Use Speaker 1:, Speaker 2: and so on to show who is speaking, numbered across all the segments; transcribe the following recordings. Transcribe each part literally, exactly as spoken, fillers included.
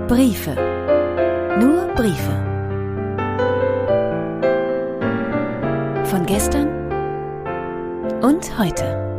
Speaker 1: Briefe. Nur Briefe. Von gestern und heute.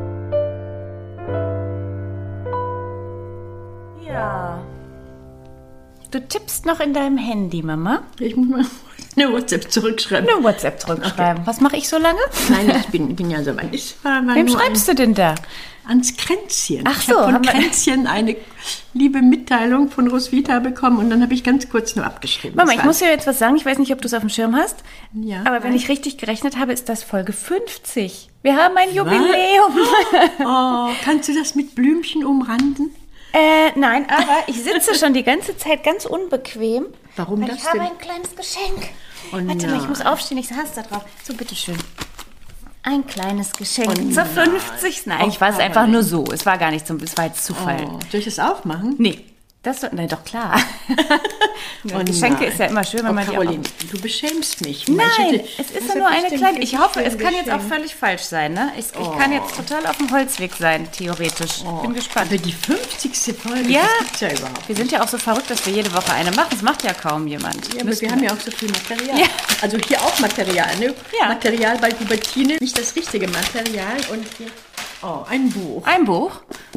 Speaker 2: Ja. Du tippst noch in deinem Handy, Mama?
Speaker 3: Ich muss mal eine WhatsApp zurückschreiben.
Speaker 2: Eine WhatsApp zurückschreiben. Okay. Was mache ich so lange?
Speaker 3: Nein, ich bin, bin ja so weit. Ich war, war
Speaker 2: Wem schreibst ein, du denn da?
Speaker 3: Ans Kränzchen.
Speaker 2: Ach
Speaker 3: ich
Speaker 2: so.
Speaker 3: habe von Kränzchen eine liebe Mitteilung von Roswitha bekommen und dann habe ich ganz kurz nur abgeschrieben.
Speaker 2: Mama, ich muss dir jetzt was sagen. Ich weiß nicht, ob du es auf dem Schirm hast.
Speaker 3: Ja.
Speaker 2: Aber wenn ich richtig gerechnet habe, ist das Folge fünfzig. Wir haben ein Jubiläum.
Speaker 3: Oh, kannst du das mit Blümchen umranden?
Speaker 2: Äh, nein, aber ich sitze schon die ganze Zeit ganz unbequem.
Speaker 3: Warum
Speaker 2: weil
Speaker 3: das
Speaker 2: ich habe
Speaker 3: denn?
Speaker 2: ein kleines Geschenk.
Speaker 3: Oh
Speaker 2: Warte mal, ich muss aufstehen, ich saß da drauf. So, bitteschön. Ein kleines Geschenk
Speaker 3: Oh
Speaker 2: zur fünfzigsten Nein,
Speaker 3: Oh,
Speaker 2: ich war es einfach nur so. Es war gar nicht zum, es war jetzt Zufall.
Speaker 3: Oh, soll ich das aufmachen?
Speaker 2: Nee. Das, nein, doch klar.
Speaker 3: Oh
Speaker 2: Geschenke
Speaker 3: nein.
Speaker 2: ist ja immer schön, wenn
Speaker 3: oh,
Speaker 2: man
Speaker 3: Caroline,
Speaker 2: die auch...
Speaker 3: du beschämst mich.
Speaker 2: Nein,
Speaker 3: ich hätte,
Speaker 2: es ist
Speaker 3: was
Speaker 2: ja nur
Speaker 3: hab
Speaker 2: eine
Speaker 3: denn
Speaker 2: kleine...
Speaker 3: für
Speaker 2: Ich hoffe,
Speaker 3: ein
Speaker 2: es kann jetzt auch
Speaker 3: Geschenk?
Speaker 2: völlig falsch sein. Ne? Ich,
Speaker 3: Oh.
Speaker 2: ich kann jetzt total auf dem Holzweg sein, theoretisch.
Speaker 3: Oh.
Speaker 2: Bin gespannt.
Speaker 3: Aber die fünfzigste Folge,
Speaker 2: Ja.
Speaker 3: das gibt's ja überhaupt.
Speaker 2: Wir sind ja auch so verrückt, dass wir jede Woche eine machen. Das macht ja kaum jemand.
Speaker 3: Ja, aber
Speaker 2: Müssten
Speaker 3: wir haben ja auch so viel Material.
Speaker 2: Ja.
Speaker 3: Also hier auch Material, ne?
Speaker 2: Ja.
Speaker 3: Material bei Hubertine, nicht das richtige Material. Und hier, oh, ein Buch.
Speaker 2: Ein Buch.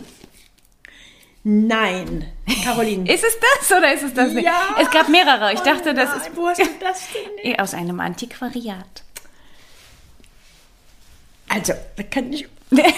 Speaker 3: Nein, Caroline.
Speaker 2: Ist es das oder ist es das nicht?
Speaker 3: Ja.
Speaker 2: Es gab mehrere. Ich dachte,
Speaker 3: oh
Speaker 2: das
Speaker 3: nein,
Speaker 2: ist...
Speaker 3: Wo hast du das denn?
Speaker 2: Aus einem Antiquariat.
Speaker 3: Also, da kann ich...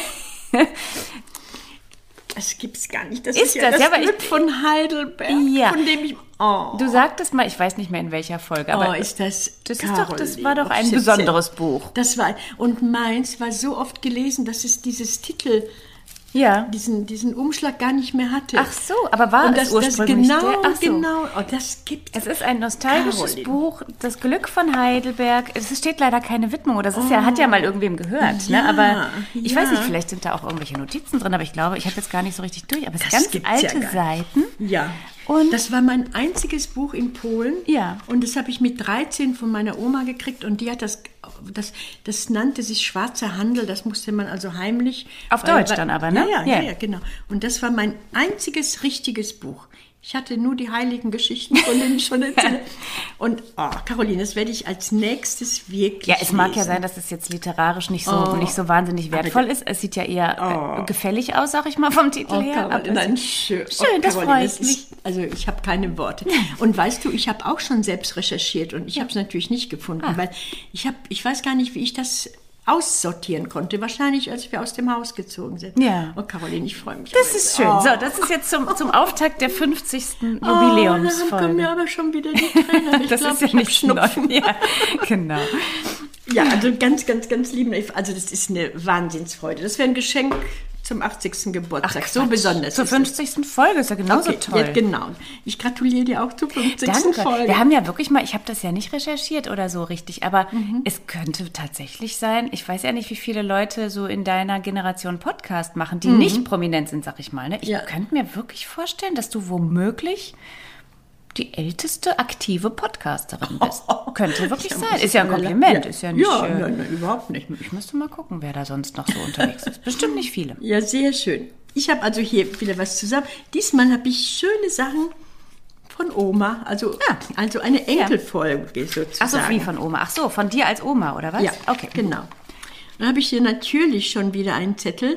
Speaker 3: Das gibt's gar nicht. Das
Speaker 2: Ist
Speaker 3: ist, ja
Speaker 2: das?
Speaker 3: das,
Speaker 2: Ja, aber
Speaker 3: Glück
Speaker 2: ich-
Speaker 3: von Heidelberg,
Speaker 2: Ja.
Speaker 3: von dem ich... Oh,
Speaker 2: Du sagtest mal, ich weiß nicht mehr in welcher Folge, aber
Speaker 3: oh ist das...
Speaker 2: das ist doch, das
Speaker 3: Caroline,
Speaker 2: war doch
Speaker 3: ob
Speaker 2: ein
Speaker 3: siebzehn.
Speaker 2: besonderes Buch.
Speaker 3: Das war... Und meins war so oft gelesen, dass es dieses Titel...
Speaker 2: Ja.
Speaker 3: Diesen, diesen Umschlag gar nicht mehr hatte.
Speaker 2: Ach so, aber war
Speaker 3: und
Speaker 2: es
Speaker 3: das, das
Speaker 2: ursprünglich
Speaker 3: genau,
Speaker 2: der? Ach so.
Speaker 3: genau, oh, das gibt
Speaker 2: Es ist ein nostalgisches
Speaker 3: Caroline.
Speaker 2: Buch, Das Glück von Heidelberg. Es steht leider keine Widmung, oder das ist ja, hat ja mal irgendwem gehört,
Speaker 3: Ja,
Speaker 2: ne? Aber ich
Speaker 3: ja.
Speaker 2: weiß nicht, vielleicht sind da auch irgendwelche Notizen drin, aber ich glaube, ich habe jetzt gar nicht so richtig durch. Aber es sind
Speaker 3: Das
Speaker 2: ganz
Speaker 3: gibt's
Speaker 2: alte
Speaker 3: ja gar nicht.
Speaker 2: Seiten.
Speaker 3: Ja,
Speaker 2: Und-
Speaker 3: das war mein einziges Buch in Polen.
Speaker 2: Ja.
Speaker 3: Und das habe ich mit dreizehn von meiner Oma gekriegt und die hat das, das, das nannte sich Schwarzer Handel, das musste man also heimlich...
Speaker 2: Auf
Speaker 3: weil-
Speaker 2: Deutsch
Speaker 3: weil-
Speaker 2: dann aber, ne?
Speaker 3: Ja, ja,
Speaker 2: Ja.
Speaker 3: ja, ja, genau. Und das war mein einziges richtiges Buch. Ich hatte nur die heiligen Geschichten, von denen ich schon erzähle. Und, oh, Caroline, das werde ich als nächstes wirklich
Speaker 2: Ja, es mag ja
Speaker 3: lesen.
Speaker 2: sein, dass es jetzt literarisch nicht so,
Speaker 3: Oh.
Speaker 2: nicht so wahnsinnig wertvoll ist. Es sieht ja eher
Speaker 3: Oh.
Speaker 2: äh, gefällig aus, sag ich mal, vom Titel
Speaker 3: Oh,
Speaker 2: her.
Speaker 3: Caroline,
Speaker 2: Aber
Speaker 3: nein,
Speaker 2: es-
Speaker 3: schön.
Speaker 2: Schön, das
Speaker 3: Caroline,
Speaker 2: freut
Speaker 3: das ist, also ich habe keine Worte. Und weißt du, ich habe auch schon selbst recherchiert und ich habe es natürlich nicht gefunden,
Speaker 2: Ah.
Speaker 3: weil ich habe, ich weiß gar nicht, wie ich das aussortieren konnte. Wahrscheinlich, als wir aus dem Haus gezogen sind.
Speaker 2: Ja.
Speaker 3: Oh, Caroline, ich freue mich.
Speaker 2: Das
Speaker 3: aber
Speaker 2: ist
Speaker 3: jetzt.
Speaker 2: schön.
Speaker 3: Oh.
Speaker 2: So, das ist jetzt zum, zum Auftakt der fünfzigsten
Speaker 3: Oh, dann kommen
Speaker 2: Jubiläumsfolge.
Speaker 3: mir aber schon wieder die Tränen. Ich
Speaker 2: das
Speaker 3: glaub,
Speaker 2: ist ja
Speaker 3: ich hab
Speaker 2: nicht
Speaker 3: Schnupfen.
Speaker 2: neu. Ja, genau.
Speaker 3: Ja, also ganz, ganz, ganz lieben. Also das ist eine Wahnsinnsfreude. Das wäre ein Geschenk zum achtzigsten Geburtstag. so
Speaker 2: Quatsch.
Speaker 3: besonders.
Speaker 2: Zur
Speaker 3: ist es.
Speaker 2: fünfzigsten Folge ist ja genauso
Speaker 3: Okay,
Speaker 2: toll.
Speaker 3: Ja, genau. Ich gratuliere dir auch zur fünfzigsten
Speaker 2: Danke.
Speaker 3: Folge.
Speaker 2: Wir haben ja wirklich mal, ich habe das ja nicht recherchiert oder so richtig, aber
Speaker 3: Mhm.
Speaker 2: es könnte tatsächlich sein, ich weiß ja nicht, wie viele Leute so in deiner Generation Podcast machen, die nicht prominent sind, sag ich mal. Ne? Ich
Speaker 3: Mhm. Ja.
Speaker 2: könnte mir wirklich vorstellen, dass du womöglich die älteste aktive Podcasterin bist. Könnte wirklich
Speaker 3: Ja,
Speaker 2: sein.
Speaker 3: muss
Speaker 2: Ist ja ein
Speaker 3: ich mal-
Speaker 2: Kompliment, ist ja nicht...
Speaker 3: Ja,
Speaker 2: äh,
Speaker 3: nein, nein, überhaupt nicht.
Speaker 2: Ich müsste mal gucken, wer da sonst noch so unterwegs ist. Bestimmt nicht viele.
Speaker 3: Ja, sehr schön. Ich habe also hier wieder was zusammen. Diesmal habe ich schöne Sachen von Oma, also,
Speaker 2: Ah.
Speaker 3: also eine Enkelfolge sozusagen.
Speaker 2: Ach so, wie von Oma. Ach so, von dir als Oma, oder was?
Speaker 3: Ja,
Speaker 2: okay.
Speaker 3: genau. Dann habe ich hier natürlich schon wieder einen Zettel,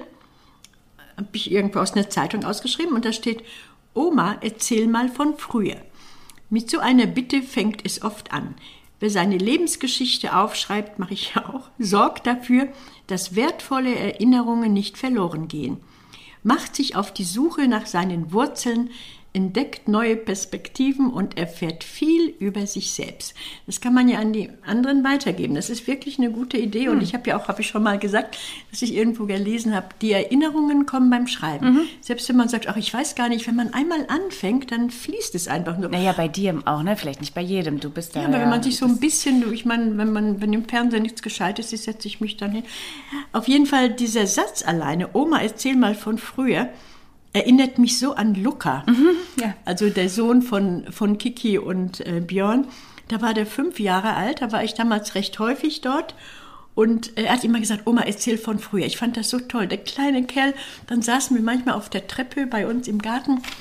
Speaker 3: habe ich irgendwo aus einer Zeitung ausgeschrieben und da steht, Oma, erzähl mal von früher. Mit so einer Bitte fängt es oft an. Wer seine Lebensgeschichte aufschreibt, mache ich ja auch, sorgt dafür, dass wertvolle Erinnerungen nicht verloren gehen. Macht sich auf die Suche nach seinen Wurzeln, entdeckt neue Perspektiven und erfährt viel über sich selbst. Das kann man ja an die anderen weitergeben. Das ist wirklich eine gute Idee. Und ich habe ja auch, habe ich schon mal gesagt, dass ich irgendwo gelesen habe, die Erinnerungen kommen beim Schreiben. Selbst wenn man sagt, ach, ich weiß gar nicht, wenn man einmal anfängt, dann fließt es einfach nur.
Speaker 2: Naja, bei dir auch, ne? Vielleicht nicht bei jedem. Du bist da.
Speaker 3: Ja, aber wenn man sich so ein bisschen, du, ich meine, wenn man, wenn im Fernsehen nichts Gescheites ist, setze ich mich dann hin. Auf jeden Fall dieser Satz alleine, Oma, erzähl mal von früher, erinnert mich so an Luca,
Speaker 2: Mhm, ja.
Speaker 3: also der Sohn von, von Kiki und äh, Björn. Da war der fünf Jahre alt, da war ich damals recht häufig dort. Und er hat immer gesagt, Oma, erzähl von früher. Ich fand das so toll. Der kleine Kerl, dann saßen wir manchmal auf der Treppe bei uns im Garten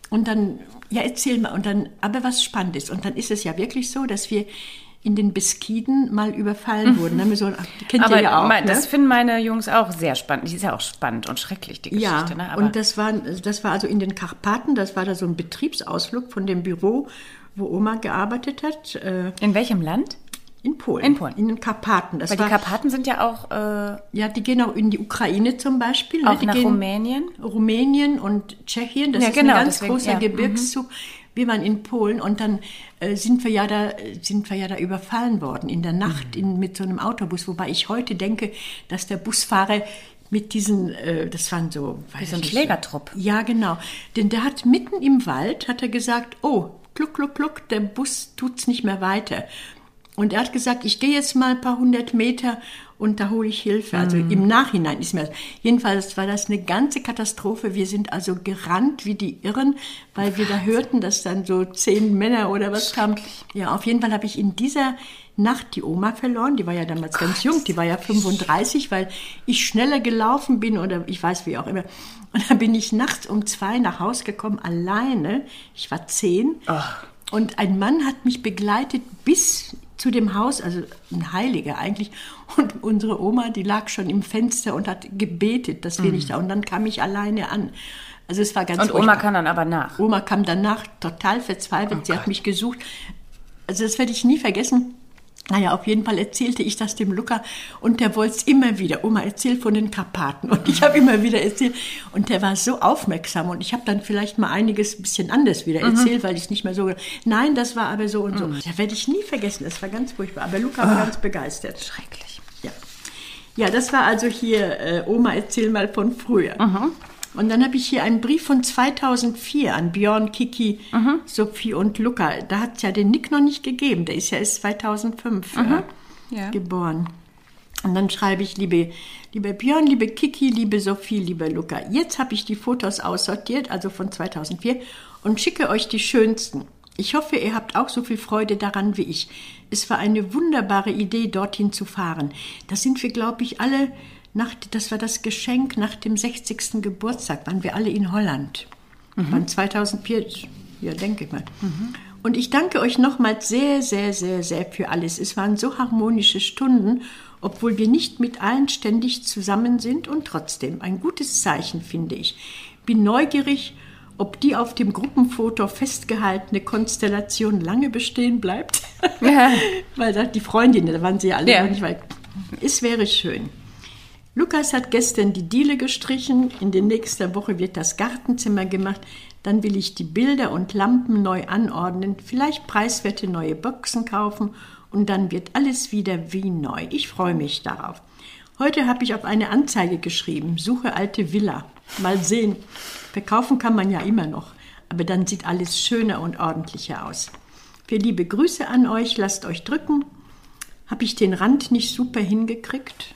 Speaker 3: Und dann, ja, erzähl mal, und dann, aber was spannend ist. Und dann ist es ja wirklich so, dass wir in den Beskiden mal überfallen wurden. Mhm. So, kennt
Speaker 2: aber
Speaker 3: ihr ja auch,
Speaker 2: mein,
Speaker 3: ne?
Speaker 2: Das finden meine Jungs auch sehr spannend. Die ist ja auch spannend und schrecklich, die Geschichte.
Speaker 3: Ja,
Speaker 2: ne? Aber
Speaker 3: und das war, das war also in den Karpaten, das war da so ein Betriebsausflug von dem Büro, wo Oma gearbeitet hat. Äh,
Speaker 2: in welchem Land?
Speaker 3: In Polen.
Speaker 2: In Polen.
Speaker 3: In den Karpaten. Das
Speaker 2: Weil
Speaker 3: war,
Speaker 2: die Karpaten sind ja auch... Äh,
Speaker 3: ja, die gehen auch in die Ukraine zum Beispiel.
Speaker 2: auch
Speaker 3: ne? Die
Speaker 2: nach
Speaker 3: gehen
Speaker 2: Rumänien?
Speaker 3: Rumänien und Tschechien. Das
Speaker 2: ja,
Speaker 3: ist
Speaker 2: genau,
Speaker 3: ein ganz
Speaker 2: deswegen,
Speaker 3: großer
Speaker 2: ja.
Speaker 3: Gebirgszug. Wir waren in Polen und dann äh, sind wir ja da sind wir ja da überfallen worden in der Nacht
Speaker 2: Mhm.
Speaker 3: in, mit so einem Autobus. Wobei ich heute denke, dass der Busfahrer mit diesen, äh, das waren so...
Speaker 2: Wie so ein Schlägertrupp.
Speaker 3: Ja, genau. Denn der hat mitten im Wald, hat er gesagt, oh, kluck, kluck, kluck, der Bus tut's nicht mehr weiter. Und er hat gesagt, ich gehe jetzt mal ein paar hundert Meter und da hole ich Hilfe. Also
Speaker 2: Mhm.
Speaker 3: im Nachhinein ist mir das. Jedenfalls war das eine ganze Katastrophe. Wir sind also gerannt wie die Irren, weil wir da hörten, dass dann so zehn Männer oder was kamen. Ja, auf jeden Fall habe ich in dieser Nacht die Oma verloren. Die war ja damals Gott. ganz jung. Die war ja fünfunddreißig, weil ich schneller gelaufen bin oder ich weiß wie auch immer. Und dann bin ich nachts um zwei nach Hause gekommen, alleine. Ich war zehn.
Speaker 2: Ach.
Speaker 3: Und ein Mann hat mich begleitet bis zu dem Haus, also ein Heiliger eigentlich. Und unsere Oma, die lag schon im Fenster und hat gebetet, dass wir mhm. nicht da. Und dann kam ich alleine an. Also es war ganz
Speaker 2: Und
Speaker 3: furchtbar.
Speaker 2: Oma kam dann aber nach?
Speaker 3: Oma kam danach total verzweifelt.
Speaker 2: Oh
Speaker 3: Sie
Speaker 2: Gott.
Speaker 3: hat mich gesucht. Also das werde ich nie vergessen. Naja, auf jeden Fall erzählte ich das dem Luca und der wollte es immer wieder. Oma, erzähl von den Karpaten. Und ich habe immer wieder erzählt. Und der war so aufmerksam. Und ich habe dann vielleicht mal einiges ein bisschen anders wieder erzählt, mhm. weil ich es nicht mehr so... Nein, das war aber so und mhm. so. Das werde ich nie vergessen. Das war ganz furchtbar. Aber Luca war oh. ganz begeistert.
Speaker 2: Schrecklich.
Speaker 3: Ja, ja, das war also hier, äh, Oma, erzähl mal von früher. Mhm. Und dann habe ich hier einen Brief von zweitausendvier an Björn, Kiki, mhm. Sophie und Luca. Da hat es ja den Nick noch nicht gegeben. Der ist ja erst zweitausendfünf mhm. äh, ja. geboren. Und dann schreibe ich, liebe, liebe Björn, liebe Kiki, liebe Sophie, liebe Luca. Jetzt habe ich die Fotos aussortiert, also von zweitausendvier, und schicke euch die schönsten. Ich hoffe, ihr habt auch so viel Freude daran wie ich. Es war eine wunderbare Idee, dorthin zu fahren. Da sind wir, glaube ich, alle... Nach, das war das Geschenk nach dem sechzigsten Geburtstag, waren wir alle in Holland. Mhm. Waren zweitausendvier, ja, denke ich mal. Mhm. Und ich danke euch nochmals sehr, sehr, sehr, sehr für alles. Es waren so harmonische Stunden, obwohl wir nicht mit allen ständig zusammen sind und trotzdem ein gutes Zeichen, finde ich. Bin neugierig, ob die auf dem Gruppenfoto festgehaltene Konstellation lange bestehen bleibt. Ja. Weil die Freundinnen, da waren sie ja alle ja. noch nicht weit. Es wäre schön. Lukas hat gestern die Diele gestrichen, in der nächsten Woche wird das Gartenzimmer gemacht, dann will ich die Bilder und Lampen neu anordnen, vielleicht preiswerte neue Boxen kaufen und dann wird alles wieder wie neu. Ich freue mich darauf. Heute habe ich auf eine Anzeige geschrieben, suche alte Villa. Mal sehen, verkaufen kann man ja immer noch, aber dann sieht alles schöner und ordentlicher aus. Für liebe Grüße an euch, lasst euch drücken. Habe ich den Rand nicht super hingekriegt?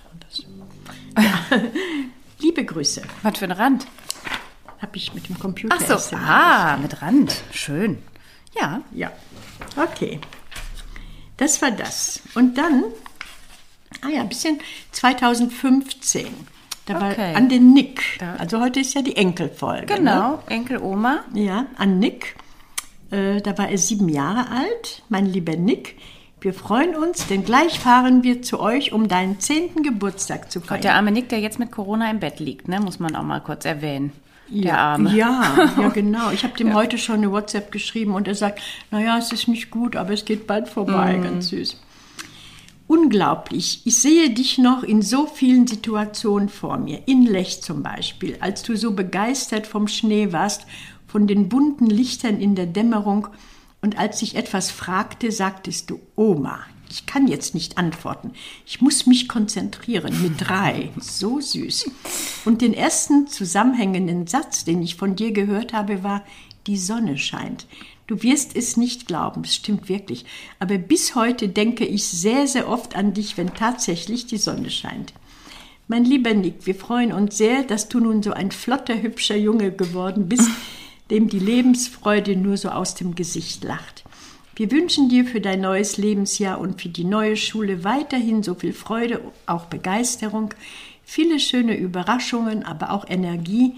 Speaker 3: Ja. Liebe Grüße.
Speaker 2: Was für ein Rand?
Speaker 3: Habe ich mit dem Computer.
Speaker 2: Ach so, ah, mit Rand. Schön. Ja.
Speaker 3: Ja. Okay. Das war das. Und dann, ah ja, ein bisschen zweitausendfünfzehn. Da okay. war an den Nick. Also heute ist ja die Enkelfolge.
Speaker 2: Genau,
Speaker 3: ne?
Speaker 2: Enkel-Oma.
Speaker 3: Ja, an Nick. Äh, da war er sieben Jahre alt. Mein lieber Nick. Wir freuen uns, denn gleich fahren wir zu euch, um deinen zehnten Geburtstag zu feiern.
Speaker 2: Gott, der arme Nick, der jetzt mit Corona im Bett liegt, ne, muss man auch mal kurz erwähnen. Der
Speaker 3: ja,
Speaker 2: Arme.
Speaker 3: Ja, ja, genau. Ich habe dem
Speaker 2: ja.
Speaker 3: heute schon eine WhatsApp geschrieben und er sagt, naja, es ist nicht gut, aber es geht bald vorbei. Mm. Ganz süß. Unglaublich. Ich sehe dich noch in so vielen Situationen vor mir. In Lech zum Beispiel, als du so begeistert vom Schnee warst, von den bunten Lichtern in der Dämmerung. Und als ich etwas fragte, sagtest du, Oma, ich kann jetzt nicht antworten. Ich muss mich konzentrieren mit drei. So süß. Und den ersten zusammenhängenden Satz, den ich von dir gehört habe, war, die Sonne scheint. Du wirst es nicht glauben, es stimmt wirklich. Aber bis heute denke ich sehr, sehr oft an dich, wenn tatsächlich die Sonne scheint. Mein lieber Nick, wir freuen uns sehr, dass du nun so ein flotter, hübscher Junge geworden bist, dem die Lebensfreude nur so aus dem Gesicht lacht. Wir wünschen dir für dein neues Lebensjahr und für die neue Schule weiterhin so viel Freude, auch Begeisterung, viele schöne Überraschungen, aber auch Energie,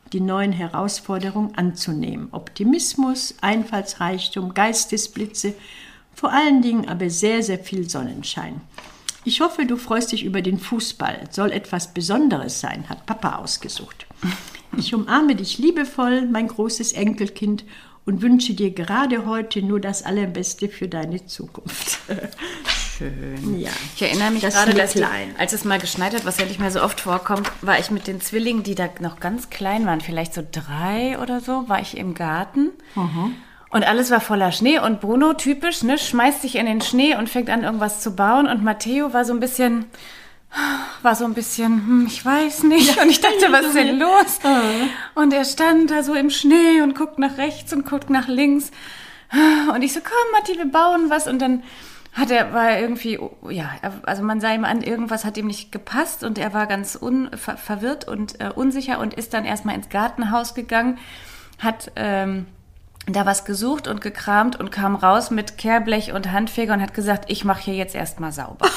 Speaker 3: die neuen Herausforderungen anzunehmen. Optimismus, Einfallsreichtum, Geistesblitze, vor allen Dingen aber sehr, sehr viel Sonnenschein. Ich hoffe, du freust dich über den Fußball. Soll etwas Besonderes sein, hat Papa ausgesucht. Ich umarme dich liebevoll, mein großes Enkelkind, und wünsche dir gerade heute nur das Allerbeste für deine Zukunft.
Speaker 2: Schön.
Speaker 3: Ja.
Speaker 2: Ich erinnere mich
Speaker 3: Das
Speaker 2: gerade, dass die,
Speaker 3: Klein.
Speaker 2: als es mal geschneit hat, was ja nicht mehr so oft vorkommt, war ich mit den Zwillingen, die da noch ganz klein waren, vielleicht so drei oder so, war ich im Garten. Mhm. Und alles war voller Schnee und Bruno, typisch, ne, schmeißt sich in den Schnee und fängt an, irgendwas zu bauen. Und Matteo war so ein bisschen, war so ein bisschen, hm, ich weiß nicht.
Speaker 3: Ja,
Speaker 2: und ich dachte, was ist denn los?
Speaker 3: Oh.
Speaker 2: Und er stand da so im Schnee und guckt nach rechts und guckt nach links. Und ich so, komm, Matti, wir bauen was. Und dann hat er, war er irgendwie, ja, also man sah ihm an, irgendwas hat ihm nicht gepasst. Und er war ganz un, ver, verwirrt und äh, unsicher und ist dann erstmal ins Gartenhaus gegangen, hat ähm, da was gesucht und gekramt und kam raus mit Kehrblech und Handfeger und hat gesagt, ich mache hier jetzt erstmal sauber.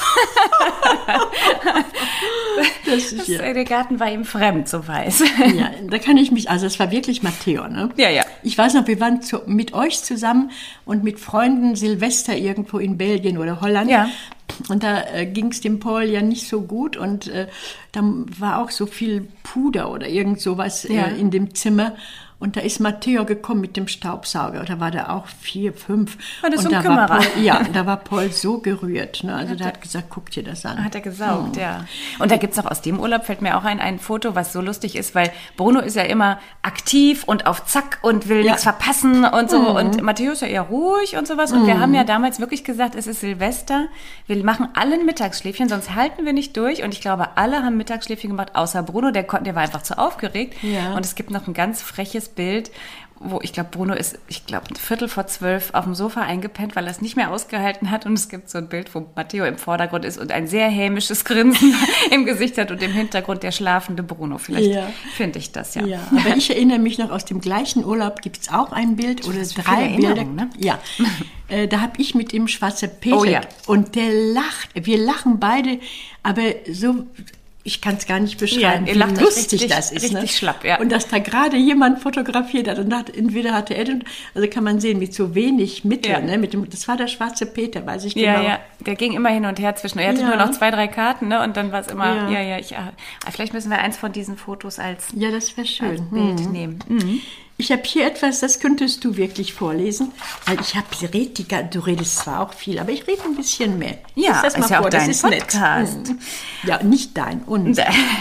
Speaker 3: Das ist
Speaker 2: das,
Speaker 3: ja.
Speaker 2: Der Garten war ihm fremd, so weiß.
Speaker 3: Ja, da kann ich mich, also es war wirklich Matteo, ne?
Speaker 2: Ja, ja.
Speaker 3: Ich weiß noch, wir waren zu, mit euch zusammen und mit Freunden Silvester irgendwo in Belgien oder Holland.
Speaker 2: Ja.
Speaker 3: Und da äh, ging es dem Paul ja nicht so gut und äh, da war auch so viel Puder oder irgend sowas
Speaker 2: Ja.
Speaker 3: äh, in dem Zimmer. Und da ist Matteo gekommen mit dem Staubsauger. Da war der auch vier, fünf.
Speaker 2: War das
Speaker 3: und
Speaker 2: so ein
Speaker 3: da war
Speaker 2: Kümmerer?
Speaker 3: Paul, ja, da war Paul so gerührt. Ne? Also der hat gesagt, guck dir das an.
Speaker 2: Hat er gesaugt, ja. Und da gibt's auch aus dem Urlaub, fällt mir auch ein, ein Foto, was so lustig ist, weil Bruno ist ja immer aktiv und auf Zack und will
Speaker 3: Ja.
Speaker 2: nichts verpassen und so.
Speaker 3: Mhm.
Speaker 2: Und Matteo ist ja eher ruhig und sowas. Und wir haben ja damals wirklich gesagt, es ist Silvester. Wir machen alle ein Mittagsschläfchen, sonst halten wir nicht durch. Und ich glaube, alle haben Mittagsschläfchen gemacht, außer Bruno. Der, konnte, der war einfach zu aufgeregt.
Speaker 3: Ja.
Speaker 2: Und es gibt noch ein ganz freches Bild, wo ich glaube, Bruno ist, ich glaube, ein Viertel vor zwölf auf dem Sofa eingepennt, weil er es nicht mehr ausgehalten hat. Und es gibt so ein Bild, wo Matteo im Vordergrund ist und ein sehr hämisches Grinsen im Gesicht hat und im Hintergrund der schlafende Bruno. Vielleicht
Speaker 3: Ja.
Speaker 2: finde ich das ja.
Speaker 3: Ja, aber ich erinnere mich noch, aus dem gleichen Urlaub gibt es auch ein Bild oder
Speaker 2: hast so
Speaker 3: drei
Speaker 2: viele
Speaker 3: Bilder.
Speaker 2: Erinnerungen, ne?
Speaker 3: Ja, äh, da habe ich mit ihm Schwarzer Peter
Speaker 2: Oh ja.
Speaker 3: und der lacht. Wir lachen beide, aber so, ich kann es gar nicht beschreiben,
Speaker 2: Ja, ihr
Speaker 3: wie
Speaker 2: lacht euch
Speaker 3: lustig
Speaker 2: richtig-
Speaker 3: das ist.
Speaker 2: richtig
Speaker 3: ne?
Speaker 2: schlapp, ja.
Speaker 3: Und dass da gerade jemand fotografiert hat und hat, entweder hatte er, den- also kann man sehen, mit so wenig Mittel.
Speaker 2: Ja.
Speaker 3: Ne? Mit dem, das war der Schwarze Peter, weiß ich
Speaker 2: Ja,
Speaker 3: genau.
Speaker 2: ja, der ging immer hin und her zwischen. Er hatte
Speaker 3: Ja.
Speaker 2: nur noch zwei, drei Karten, ne? Und dann war es immer,
Speaker 3: Ja.
Speaker 2: ja, ja, ich, ah, vielleicht müssen wir eins von diesen Fotos als,
Speaker 3: Ja, das wäre schön.
Speaker 2: als Bild nehmen. Mhm.
Speaker 3: Ich habe hier etwas, das könntest du wirklich vorlesen, weil ich habe, red die, ga- du redest zwar auch viel, aber ich rede ein bisschen mehr.
Speaker 2: Ja,
Speaker 3: Lies das
Speaker 2: ist ja auch
Speaker 3: das
Speaker 2: dein
Speaker 3: ist nett.
Speaker 2: Podcast.
Speaker 3: Hm. Ja, nicht dein, und.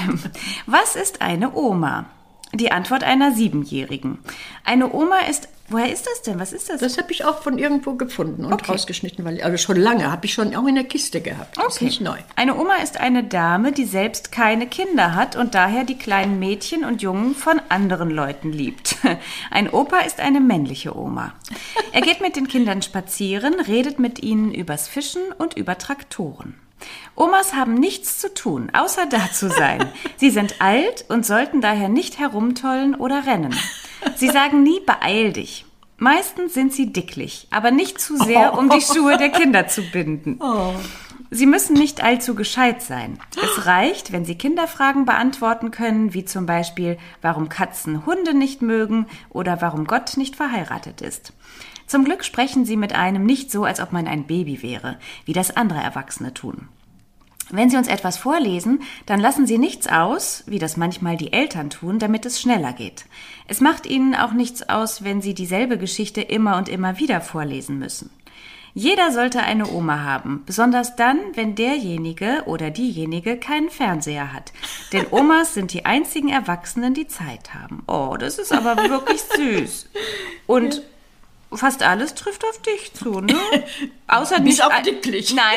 Speaker 2: Was ist eine Oma? Die Antwort einer Siebenjährigen. Eine Oma ist, woher ist das denn? Was ist das?
Speaker 3: Das habe ich auch von irgendwo gefunden und
Speaker 2: Okay.
Speaker 3: rausgeschnitten, weil, also schon lange, habe ich schon auch in der Kiste gehabt. Das ist nicht neu.
Speaker 2: Eine Oma ist eine Dame, die selbst keine Kinder hat und daher die kleinen Mädchen und Jungen von anderen Leuten liebt. Ein Opa ist eine männliche Oma. Er geht mit den Kindern spazieren, redet mit ihnen übers Fischen und über Traktoren. Omas haben nichts zu tun, außer da zu sein. Sie sind alt und sollten daher nicht herumtollen oder rennen. Sie sagen nie, beeil dich. Meistens sind sie dicklich, aber nicht zu sehr, um die Schuhe der Kinder zu binden. Sie müssen nicht allzu gescheit sein. Es reicht, wenn sie Kinderfragen beantworten können, wie zum Beispiel, warum Katzen Hunde nicht mögen oder warum Gott nicht verheiratet ist. Zum Glück sprechen sie mit einem nicht so, als ob man ein Baby wäre, wie das andere Erwachsene tun. Wenn sie uns etwas vorlesen, dann lassen sie nichts aus, wie das manchmal die Eltern tun, damit es schneller geht. Es macht ihnen auch nichts aus, wenn sie dieselbe Geschichte immer und immer wieder vorlesen müssen. Jeder sollte eine Oma haben, besonders dann, wenn derjenige oder diejenige keinen Fernseher hat. Denn Omas sind die einzigen Erwachsenen, die Zeit haben. Oh, das ist aber wirklich süß. Und fast alles trifft auf dich zu, ne? Außer
Speaker 3: Bis
Speaker 2: nicht
Speaker 3: auf
Speaker 2: all-
Speaker 3: dicklich.
Speaker 2: Nein,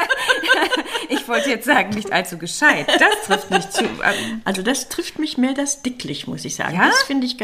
Speaker 2: ich, ich wollte jetzt sagen, nicht allzu gescheit. Das trifft nicht zu. Ähm,
Speaker 3: Also das trifft mich mehr das dicklich, muss ich sagen.
Speaker 2: Ja?
Speaker 3: Das finde ich, ge-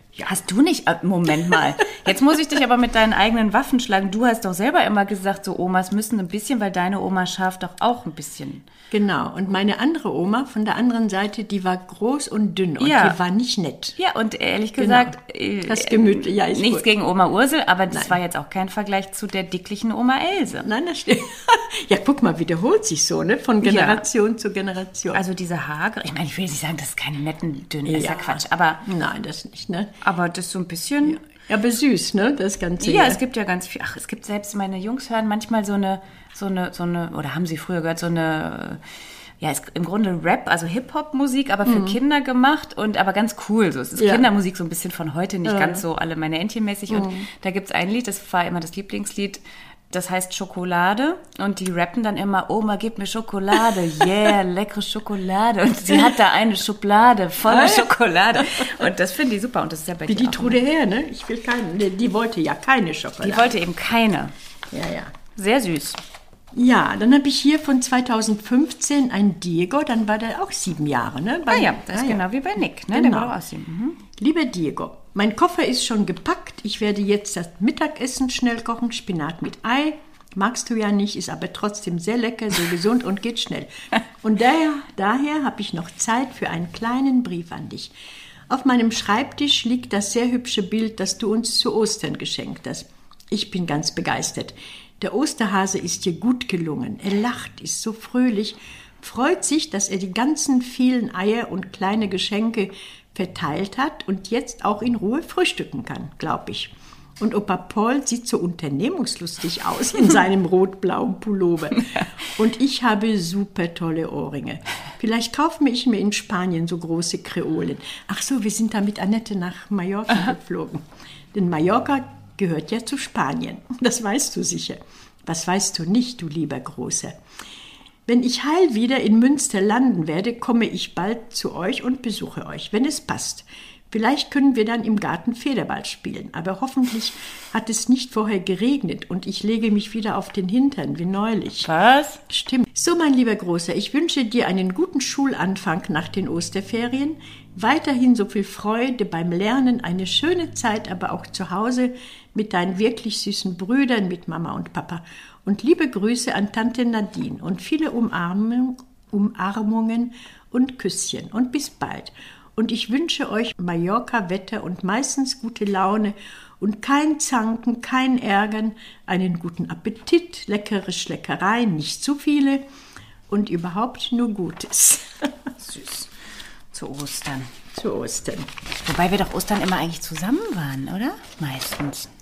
Speaker 2: Hast du nicht? Moment mal. Jetzt muss ich dich aber mit deinen eigenen Waffen schlagen. Du hast doch selber immer gesagt, so Omas müssen ein bisschen, weil deine Oma schafft doch auch ein bisschen.
Speaker 3: Genau. Und meine andere Oma von der anderen Seite, die war groß und dünn und
Speaker 2: ja.
Speaker 3: die war nicht nett.
Speaker 2: Ja, und ehrlich gesagt,
Speaker 3: genau. das Gemüt, ja, ist
Speaker 2: nichts
Speaker 3: gut.
Speaker 2: gegen Oma Ursel, aber das
Speaker 3: Nein.
Speaker 2: war jetzt auch kein Vergleich zu der dicklichen Oma Else.
Speaker 3: Nein, das stimmt. Ja, guck mal, wiederholt sich so, ne? Von Generation ja. zu Generation.
Speaker 2: Also diese Haare, ich meine, ich will nicht sagen, das ist keine netten, dünnen, ist ja Quatsch, aber...
Speaker 3: Nein, das nicht, ne?
Speaker 2: Aber das ist so ein bisschen...
Speaker 3: Ja. Ja, aber süß, ne, das Ganze.
Speaker 2: Ja,
Speaker 3: hier.
Speaker 2: Es gibt ja ganz viel. Ach, es gibt selbst, meine Jungs hören manchmal so eine, so eine, so eine, oder haben sie früher gehört, so eine, ja, ist im Grunde Rap, also Hip-Hop-Musik, aber für mhm. Kinder gemacht und aber ganz cool. So, es ist ja. Kindermusik so ein bisschen von heute, nicht ja. ganz so alle meine Entchen mäßig. Mhm. Und da gibt's ein Lied, das war immer das Lieblingslied. Das heißt Schokolade und die rappen dann immer, Oma, gib mir Schokolade, yeah, leckere Schokolade. Und sie hat da eine Schublade voller Schokolade. Und das finde ich super. Und das ist ja bei
Speaker 3: Wie
Speaker 2: dir
Speaker 3: die
Speaker 2: auch
Speaker 3: Trude her, ne? Ich will keine. Die, die wollte ja keine Schokolade.
Speaker 2: Die wollte eben keine.
Speaker 3: Ja, ja.
Speaker 2: Sehr süß.
Speaker 3: Ja, dann habe ich hier von zweitausendfünfzehn ein Diego, dann war der auch sieben Jahre, ne? Bei,
Speaker 2: ah ja, das ist
Speaker 3: ah,
Speaker 2: genau
Speaker 3: ja.
Speaker 2: wie bei Nick, ne?
Speaker 3: Genau.
Speaker 2: Der war auch sieben. Mhm.
Speaker 3: Lieber Diego, mein Koffer ist schon gepackt. Ich werde jetzt das Mittagessen schnell kochen, Spinat mit Ei. Magst du ja nicht, ist aber trotzdem sehr lecker, sehr gesund und geht schnell. Und daher, daher habe ich noch Zeit für einen kleinen Brief an dich. Auf meinem Schreibtisch liegt das sehr hübsche Bild, das du uns zu Ostern geschenkt hast. Ich bin ganz begeistert. Der Osterhase ist dir gut gelungen. Er lacht, ist so fröhlich, freut sich, dass er die ganzen vielen Eier und kleine Geschenke verteilt hat und jetzt auch in Ruhe frühstücken kann, glaube ich. Und Opa Paul sieht so unternehmungslustig aus in seinem rot-blauen Pullover. Und ich habe super tolle Ohrringe. Vielleicht kaufe ich mir in Spanien so große Kreolen. Ach so, wir sind da mit Annette nach Mallorca Aha. geflogen. Denn Mallorca gehört ja zu Spanien. Das weißt du sicher. Was weißt du nicht, du lieber Großer? Wenn ich heil wieder in Münster landen werde, komme ich bald zu euch und besuche euch, wenn es passt. Vielleicht können wir dann im Garten Federball spielen, aber hoffentlich hat es nicht vorher geregnet und ich lege mich wieder auf den Hintern, wie neulich.
Speaker 2: Was?
Speaker 3: Stimmt. So, mein lieber Großer, ich wünsche dir einen guten Schulanfang nach den Osterferien, weiterhin so viel Freude beim Lernen, eine schöne Zeit, aber auch zu Hause mit deinen wirklich süßen Brüdern, mit Mama und Papa. Und liebe Grüße an Tante Nadine und viele Umarmung, Umarmungen und Küsschen und bis bald. Und ich wünsche euch Mallorca-Wetter und meistens gute Laune und kein Zanken, kein Ärgern, einen guten Appetit, leckere Schleckereien, nicht zu viele und überhaupt nur Gutes.
Speaker 2: Süß. Zu Ostern.
Speaker 3: Zu Ostern.
Speaker 2: Wobei wir doch Ostern immer eigentlich zusammen waren, oder? Meistens.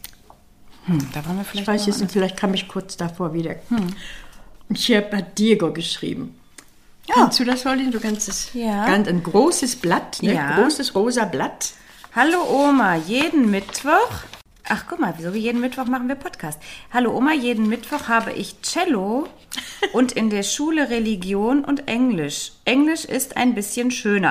Speaker 2: Hm, da waren wir vielleicht.
Speaker 3: Ich weiß jetzt nicht, vielleicht kam ich kurz davor wieder. Hm. Und hier hat Diego geschrieben. Ja. Kannst du das vorlesen? Du kannst es.
Speaker 2: Ja.
Speaker 3: Ganz ein großes Blatt, ne?
Speaker 2: Ja.
Speaker 3: Großes rosa Blatt.
Speaker 2: Hallo Oma, jeden Mittwoch. Ach, guck mal, wieso wie jeden Mittwoch machen wir Podcast? Hallo Oma, jeden Mittwoch habe ich Cello und in der Schule Religion und Englisch. Englisch ist ein bisschen schöner.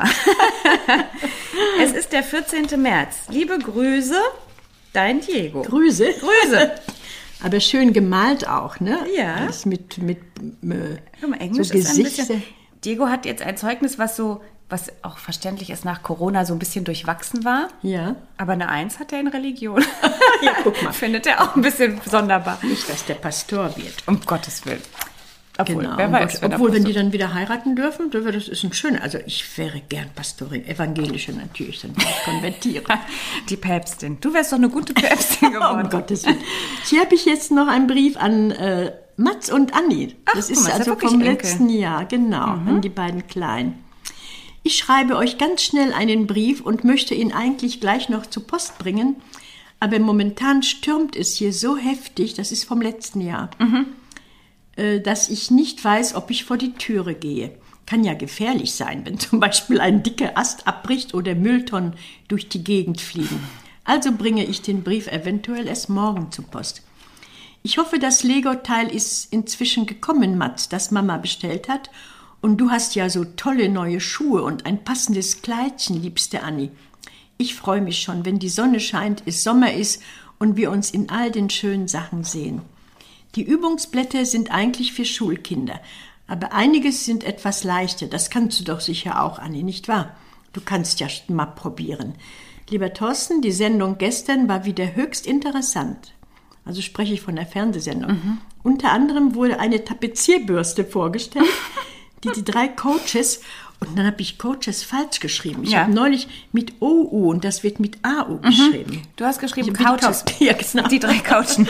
Speaker 2: Es ist der vierzehnten März. Liebe Grüße, dein Diego.
Speaker 3: Grüße?
Speaker 2: Grüße.
Speaker 3: Aber schön gemalt auch, ne?
Speaker 2: Ja.
Speaker 3: Das mit, mit äh,
Speaker 2: Guck mal, Englisch
Speaker 3: so
Speaker 2: ist ein
Speaker 3: Gesichter.
Speaker 2: bisschen... Diego hat jetzt ein Zeugnis, was so, was auch verständlich ist, nach Corona so ein bisschen durchwachsen war.
Speaker 3: Ja.
Speaker 2: Aber eine Eins hat er in Religion.
Speaker 3: Ja, guck mal.
Speaker 2: Findet er auch ein bisschen sonderbar.
Speaker 3: Nicht, dass der Pastor wird.
Speaker 2: Um Gottes Willen. Obwohl,
Speaker 3: Genau.
Speaker 2: wer weiß.
Speaker 3: Wenn Obwohl, wenn die dann wieder heiraten dürfen, das ist ein schöner. Also ich wäre gern Pastorin, evangelische natürlich, dann würde ich konvertieren.
Speaker 2: Die Päpstin. Du wärst doch eine gute Päpstin geworden.
Speaker 3: Um Gottes Willen. Hier habe ich jetzt noch einen Brief an äh, Mats und Anni.
Speaker 2: Ach,
Speaker 3: das ist
Speaker 2: mal,
Speaker 3: also
Speaker 2: ist ja
Speaker 3: vom
Speaker 2: Enkel.
Speaker 3: letzten Jahr, genau,
Speaker 2: Mhm.
Speaker 3: an die beiden Kleinen. Ich schreibe euch ganz schnell einen Brief und möchte ihn eigentlich gleich noch zur Post bringen, aber momentan stürmt es hier so heftig, das ist vom letzten Jahr,
Speaker 2: Mhm.
Speaker 3: äh, dass ich nicht weiß, ob ich vor die Türe gehe. Kann ja gefährlich sein, wenn zum Beispiel ein dicker Ast abbricht oder Mülltonnen durch die Gegend fliegen. Also bringe ich den Brief eventuell erst morgen zur Post. Ich hoffe, das Lego-Teil ist inzwischen gekommen, Mats, das Mama bestellt hat. Und du hast ja so tolle neue Schuhe und ein passendes Kleidchen, liebste Anni. Ich freue mich schon, wenn die Sonne scheint, es Sommer ist und wir uns in all den schönen Sachen sehen. Die Übungsblätter sind eigentlich für Schulkinder, aber einiges sind etwas leichter. Das kannst du doch sicher auch, Anni, nicht wahr? Du kannst ja mal probieren. Lieber Thorsten, die Sendung gestern war wieder höchst interessant. Also spreche ich von der Fernsehsendung. Mhm. Unter anderem wurde eine Tapezierbürste vorgestellt, die die drei Coaches, und dann habe ich Coaches falsch geschrieben. Ich ja. habe neulich mit O U und das wird mit A U geschrieben.
Speaker 2: Mhm. Du hast geschrieben Couches. Ja, genau. Die drei Couchen.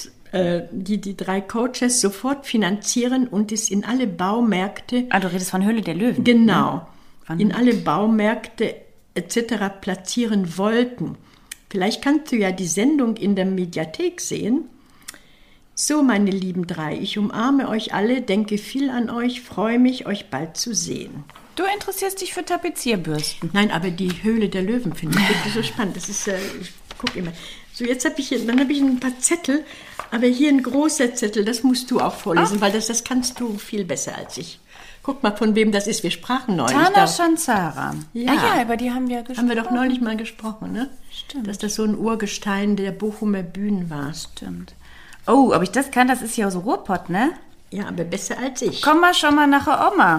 Speaker 3: die die drei Coaches sofort finanzieren und es in alle Baumärkte...
Speaker 2: Ah, du redest von Höhle der Löwen.
Speaker 3: Genau. Ne? In alle Baumärkte et cetera platzieren wollten. Vielleicht kannst du ja die Sendung in der Mediathek sehen. So, meine lieben drei, ich umarme euch alle, denke viel an euch, freue mich, euch bald zu sehen.
Speaker 2: Du interessierst dich für Tapezierbürsten.
Speaker 3: Nein, aber die Höhle der Löwen finde ich wirklich so spannend. Das ist, äh, ich gucke immer. So, jetzt habe ich hier, dann habe ich ein paar Zettel, aber hier ein großer Zettel, das musst du auch vorlesen, Ach. weil das, das kannst du viel besser als ich. Guck mal, von wem das ist. Wir sprachen neulich.
Speaker 2: Tana Shanzara.
Speaker 3: Ja. Ah ja, über die haben wir gesprochen. Haben wir doch neulich mal gesprochen, ne?
Speaker 2: Stimmt.
Speaker 3: Dass das so ein Urgestein der Bochumer Bühnen war.
Speaker 2: Stimmt. Oh, ob ich das kann, das ist ja so Ruhrpott, ne?
Speaker 3: Ja, aber besser als ich.
Speaker 2: Komm mal schon mal nach der Oma,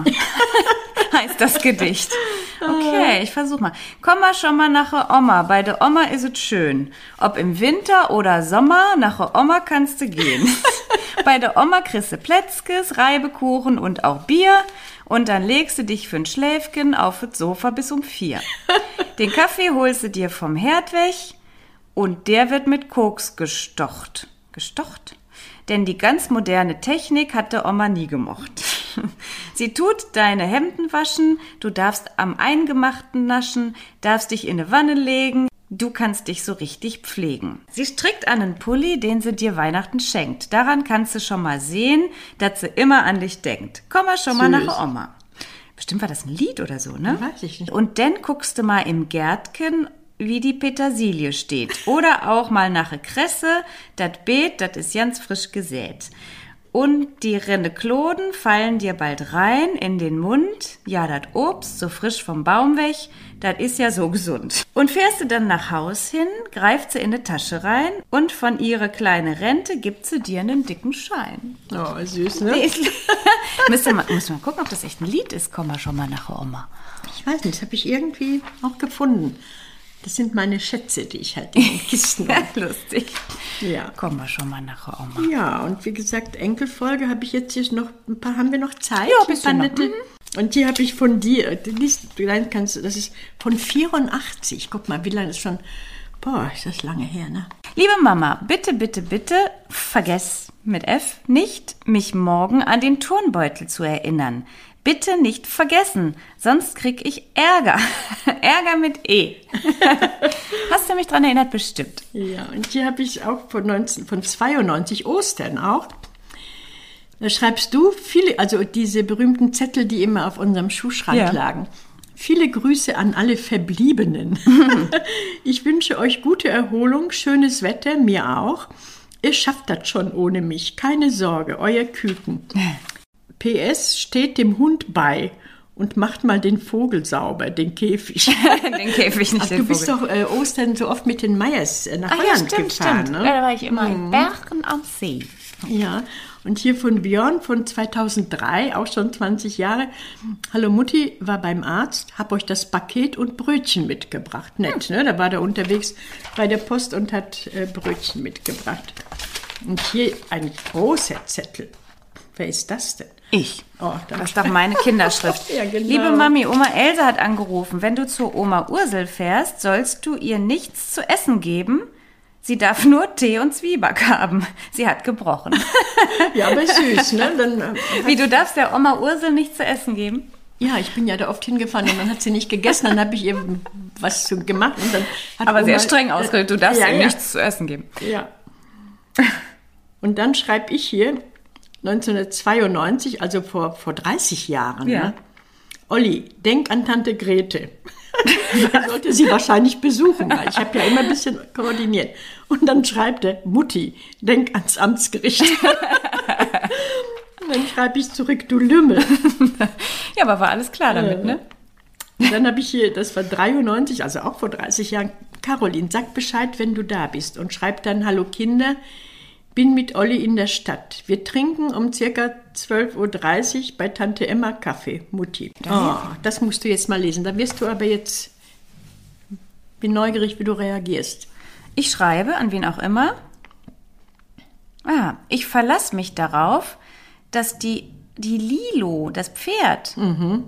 Speaker 2: heißt das Gedicht. Okay, ich versuch mal. Komm mal schon mal nach der Oma, bei der Oma ist es schön. Ob im Winter oder Sommer, nach der Oma kannst du gehen. Bei der Oma kriegst du Plätzkes, Reibekuchen und auch Bier. Und dann legst du dich für ein Schläfchen auf das Sofa bis um vier. Den Kaffee holst du dir vom Herd weg und der wird mit Koks gestocht. Gestocht? Denn die ganz moderne Technik hat der Oma nie gemocht. Sie tut deine Hemden waschen, du darfst am Eingemachten naschen, darfst dich in eine Wanne legen, du kannst dich so richtig pflegen. Sie strickt an einen Pulli, den sie dir Weihnachten schenkt. Daran kannst du schon mal sehen, dass sie immer an dich denkt. Komm mal schon mal nach der Oma. Bestimmt war das ein Lied oder so, ne?
Speaker 3: Weiß ich nicht.
Speaker 2: Und dann guckst du mal im Gärtchen, wie die Petersilie steht. Oder auch mal nach der Kresse, das Beet, das ist ganz frisch gesät. Und die Rennekloden fallen dir bald rein in den Mund. Ja, das Obst, so frisch vom Baum weg, das ist ja so gesund. Und fährst du dann nach Haus hin, greift sie in die Tasche rein und von ihrer kleinen Rente gibt sie dir einen dicken Schein.
Speaker 3: Oh, süß, ne?
Speaker 2: Müsste man, muss man gucken, ob das echt ein Lied ist. Komm mal schon mal nach der Oma.
Speaker 3: Ich weiß nicht, das habe ich irgendwie auch gefunden. Das sind meine Schätze, die ich halt in den Kisten habe.
Speaker 2: Lustig.
Speaker 3: Ja.
Speaker 2: Kommen wir schon mal nach der Oma.
Speaker 3: Ja, und wie gesagt, Enkelfolge habe ich jetzt hier noch ein paar, haben wir noch Zeit?
Speaker 2: Ja, ein bisschen noch.
Speaker 3: Mhm. Und die habe ich von dir, die liest, kannst du, das ist von vierundachtzig. Guck mal, wie lange ist schon, boah, ist das lange her, ne?
Speaker 2: Liebe Mama, bitte, bitte, bitte, vergess mit F nicht, mich morgen an den Turnbeutel zu erinnern. Bitte nicht vergessen, sonst krieg ich Ärger. Ärger mit E. Hast du mich dran erinnert? Bestimmt.
Speaker 3: Ja, und hier habe ich auch von, neunzehn, von zweiundneunzig Ostern auch. Da schreibst du viele, also diese berühmten Zettel, die immer auf unserem Schuhschrank ja. lagen. Viele Grüße an alle Verbliebenen. Ich wünsche euch gute Erholung, schönes Wetter, mir auch. Ihr schafft das schon ohne mich, keine Sorge, euer Küken. P S steht dem Hund bei und macht mal den Vogel sauber, den Käfig.
Speaker 2: Den Käfig, nicht
Speaker 3: Ach,
Speaker 2: den
Speaker 3: du bist
Speaker 2: Vogel.
Speaker 3: doch äh, Ostern so oft mit den Meyers äh, nach
Speaker 2: Ach,
Speaker 3: Holland
Speaker 2: ja, stimmt,
Speaker 3: gefahren.
Speaker 2: Stimmt.
Speaker 3: Ne?
Speaker 2: Ja, da war ich immer in Bergen am See.
Speaker 3: Ja, und hier von Björn von zweitausenddrei, auch schon zwanzig Jahre. Hallo Mutti, war beim Arzt, hab euch das Paket und Brötchen mitgebracht. Nett, ne? Da war der unterwegs bei der Post und hat äh, Brötchen mitgebracht. Und hier ein großer Zettel. Wer ist das denn?
Speaker 2: Ich.
Speaker 3: Oh,
Speaker 2: das ist doch meine Kinderschrift.
Speaker 3: Ja, genau.
Speaker 2: Liebe Mami, Oma Else hat angerufen. Wenn du zur Oma Ursel fährst, sollst du ihr nichts zu essen geben. Sie darf nur Tee und Zwieback haben. Sie hat gebrochen.
Speaker 3: Ja, aber süß, ne? Dann, äh,
Speaker 2: Wie, du darfst der Oma Ursel nichts zu essen geben?
Speaker 3: Ja, ich bin ja da oft hingefahren und dann hat sie nicht gegessen. Dann habe ich ihr was zu gemacht. Und dann hat
Speaker 2: aber
Speaker 3: Oma,
Speaker 2: sehr streng ausgedrückt. Du darfst
Speaker 3: ja,
Speaker 2: ihr
Speaker 3: ja.
Speaker 2: nichts zu essen geben.
Speaker 3: Ja. Und dann schreibe ich hier neunzehnhundertzweiundneunzig, also vor, vor dreißig Jahren.
Speaker 2: Ja.
Speaker 3: Ne? Olli, denk an Tante Grete. Man sollte sie wahrscheinlich besuchen, weil ich habe ja immer ein bisschen koordiniert. Und dann schreibt er, Mutti, denk ans Amtsgericht. Und dann schreibe ich zurück, du Lümmel.
Speaker 2: Ja, aber war alles klar damit, äh, ne?
Speaker 3: Und dann habe ich hier, das war dreiundneunzig, also auch vor dreißig Jahren, Caroline, sag Bescheid, wenn du da bist. Und schreib dann, hallo Kinder, bin mit Olli in der Stadt. Wir trinken um circa zwölf Uhr dreißig bei Tante Emma Kaffee, Mutti. Oh, das musst du jetzt mal lesen. Da wirst du aber jetzt bin neugierig, wie du reagierst.
Speaker 2: Ich schreibe, an wen auch immer. Ah, ich verlasse mich darauf, dass die, die Lilo, das Pferd...
Speaker 3: Mhm.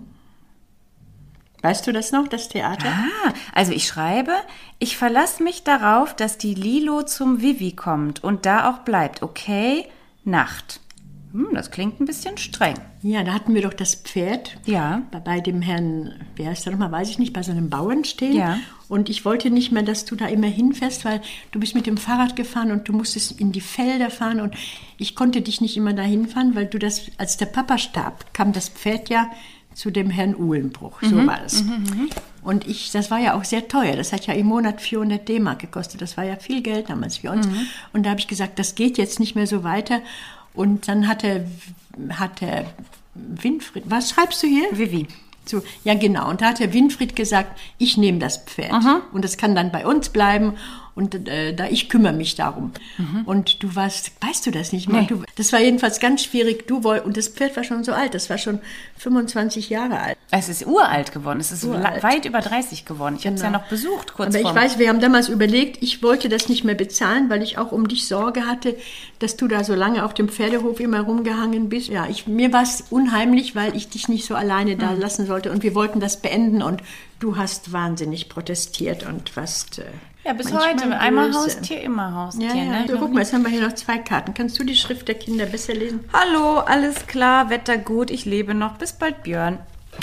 Speaker 3: Weißt du das noch, das Theater?
Speaker 2: Ah, also ich schreibe, ich verlasse mich darauf, dass die Lilo zum Vivi kommt und da auch bleibt. Okay, Nacht. Hm, das klingt ein bisschen streng.
Speaker 3: Ja, da hatten wir doch das Pferd.
Speaker 2: Ja.
Speaker 3: Bei, bei dem Herrn, wer heißt der nochmal, weiß ich nicht, bei so einem Bauern stehen.
Speaker 2: Ja.
Speaker 3: Und ich wollte nicht mehr, dass du da immer hinfährst, weil du bist mit dem Fahrrad gefahren und du musstest in die Felder fahren und ich konnte dich nicht immer dahin fahren, weil du das, als der Papa starb, kam das Pferd ja zu dem Herrn Uhlenbruch, so
Speaker 2: mhm.
Speaker 3: war das. Mhm, mhm. Und ich, das war ja auch sehr teuer, das hat ja im Monat vierhundert D-Mark gekostet, das war ja viel Geld damals für uns. Mhm. Und da habe ich gesagt, das geht jetzt nicht mehr so weiter. Und dann hat der, hat der Winfried, was schreibst du hier?
Speaker 2: Vivi.
Speaker 3: So, ja genau, und da hat der Winfried gesagt, ich nehme das Pferd
Speaker 2: Aha.
Speaker 3: und das kann dann bei uns bleiben und äh, da ich kümmere mich darum. Mhm. Und du warst, weißt du das nicht mehr?
Speaker 2: Nee.
Speaker 3: Du, das war jedenfalls ganz schwierig. Du woll, und das Pferd war schon so alt, das war schon fünfundzwanzig Jahre alt.
Speaker 2: Es ist uralt geworden, es ist
Speaker 3: uralt.
Speaker 2: weit über dreißig geworden. Ich genau. habe es ja noch besucht, kurz
Speaker 3: Aber
Speaker 2: vorm.
Speaker 3: ich weiß, wir haben damals überlegt, ich wollte das nicht mehr bezahlen, weil ich auch um dich Sorge hatte, dass du da so lange auf dem Pferdehof immer rumgehangen bist. Ja, ich, mir war es unheimlich, weil ich dich nicht so alleine da mhm. lassen sollte und wir wollten das beenden und du hast wahnsinnig protestiert und warst... Äh,
Speaker 2: ja, bis heute. Böse. Einmal Haustier, immer Haustier.
Speaker 3: Ja, ja.
Speaker 2: Ne?
Speaker 3: So, guck mal, jetzt haben wir hier noch zwei Karten. Kannst du die Schrift der Kinder besser lesen?
Speaker 2: Hallo, alles klar, Wetter gut, ich lebe noch. Bis bald, Björn.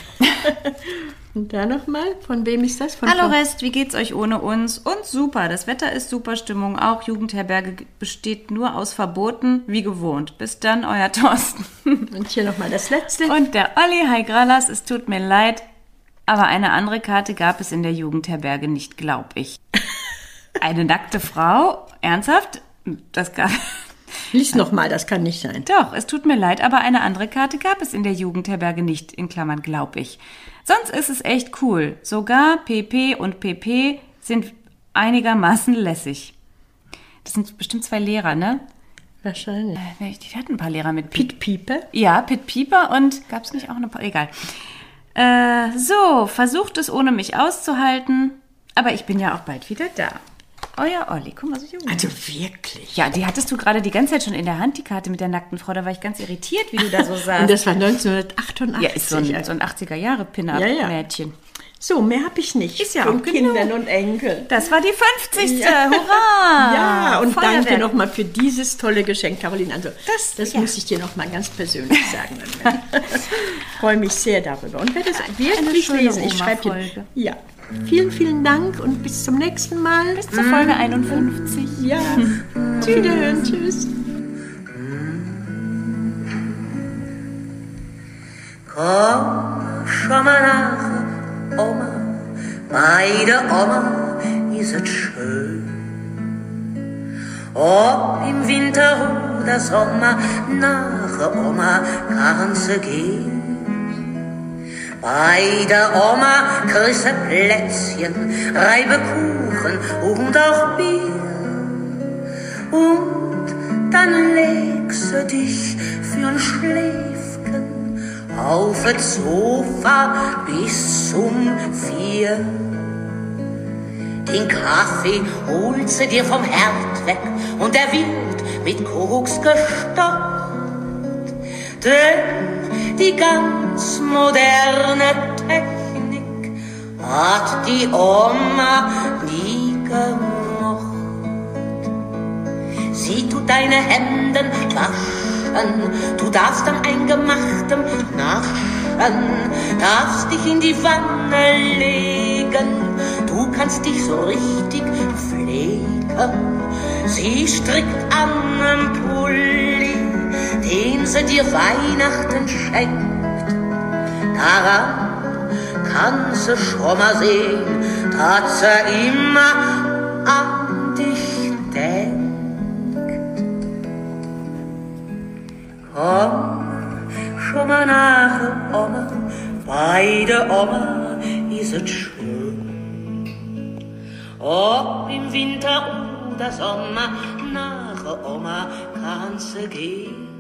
Speaker 3: Und da nochmal, von wem ist das? Von
Speaker 2: Hallo
Speaker 3: Frau
Speaker 2: Rest, wie geht's euch ohne uns? Und super, das Wetter ist super, Stimmung auch. Jugendherberge besteht nur aus Verboten, wie gewohnt. Bis dann, euer Thorsten.
Speaker 3: Und hier nochmal das Letzte.
Speaker 2: Und der Olli, hi Grallas, es tut mir leid, aber eine andere Karte gab es in der Jugendherberge nicht, glaub ich. Eine nackte Frau? Ernsthaft? Das gab...
Speaker 3: Lies nochmal, das kann nicht sein.
Speaker 2: Doch, es tut mir leid, aber eine andere Karte gab es in der Jugendherberge nicht, in Klammern, glaub ich. Sonst ist es echt cool. Sogar P P und P P sind einigermaßen lässig. Das sind bestimmt zwei Lehrer, ne?
Speaker 3: Wahrscheinlich.
Speaker 2: Äh, die hatten ein paar Lehrer mit
Speaker 3: Pit Pieper?
Speaker 2: Ja, Pit Pieper und gab es nicht auch eine paar... Egal. Äh, so, versucht es ohne mich auszuhalten, aber ich bin ja auch bald wieder da. Euer Olli, guck mal, so jung.
Speaker 3: Also wirklich?
Speaker 2: Ja, die hattest du gerade die ganze Zeit schon in der Hand, die Karte mit der nackten Frau. Da war ich ganz irritiert, wie du da so saßt.
Speaker 3: Und das war neunzehnhundertachtundachtzig.
Speaker 2: Ja, ist so ein, so ein achtziger-Jahre-Pin-Up-Mädchen.
Speaker 3: Ja, ja. So, mehr habe ich nicht.
Speaker 2: Ist ja
Speaker 3: von
Speaker 2: auch
Speaker 3: Kindern
Speaker 2: genug.
Speaker 3: Und Enkel.
Speaker 2: Das war die fünfzigste
Speaker 3: Ja.
Speaker 2: Hurra!
Speaker 3: Ja, und
Speaker 2: Feuerwerk.
Speaker 3: danke nochmal für dieses tolle Geschenk, Caroline. Also,
Speaker 2: Das-
Speaker 3: das
Speaker 2: ja.
Speaker 3: muss ich dir nochmal ganz persönlich sagen. Ich freue mich sehr darüber. Und werde es wirklich
Speaker 2: schöne
Speaker 3: lesen. Ich schreibe dir.
Speaker 2: Oma-Folge.
Speaker 3: Ja. Vielen, vielen Dank und bis zum nächsten Mal.
Speaker 2: Bis zur Folge einundfünfzig.
Speaker 3: Ja. Wiederhören. Tschüss.
Speaker 4: Komm schon mal nach, Oma, bei der Oma ist es schön. Ob im Winter oder Sommer, nach der Oma kannst du gehen. Bei der Oma kriegst du Plätzchen, Reibe Kuchen und auch Bier. Und dann legst du dich für ein Schläfchen auf das Sofa bis um vier. Den Kaffee holst du dir vom Herd weg und der wird mit Koks gestoppt. Denn die ganz moderne Technik hat die Oma nie gemocht. Sie tut deine Hände waschen, du darfst am Eingemachten naschen, darfst dich in die Wanne legen, du kannst dich so richtig pflegen. Sie strickt an einem Pulli, den sie dir Weihnachten schenkt. Daran kannst du schon mal sehen, dass sie immer an dich denkt. Komm schon mal nach, Oma, bei der Oma ist es schön. Ob im Winter oder Sommer, nach der Oma kannst du gehen.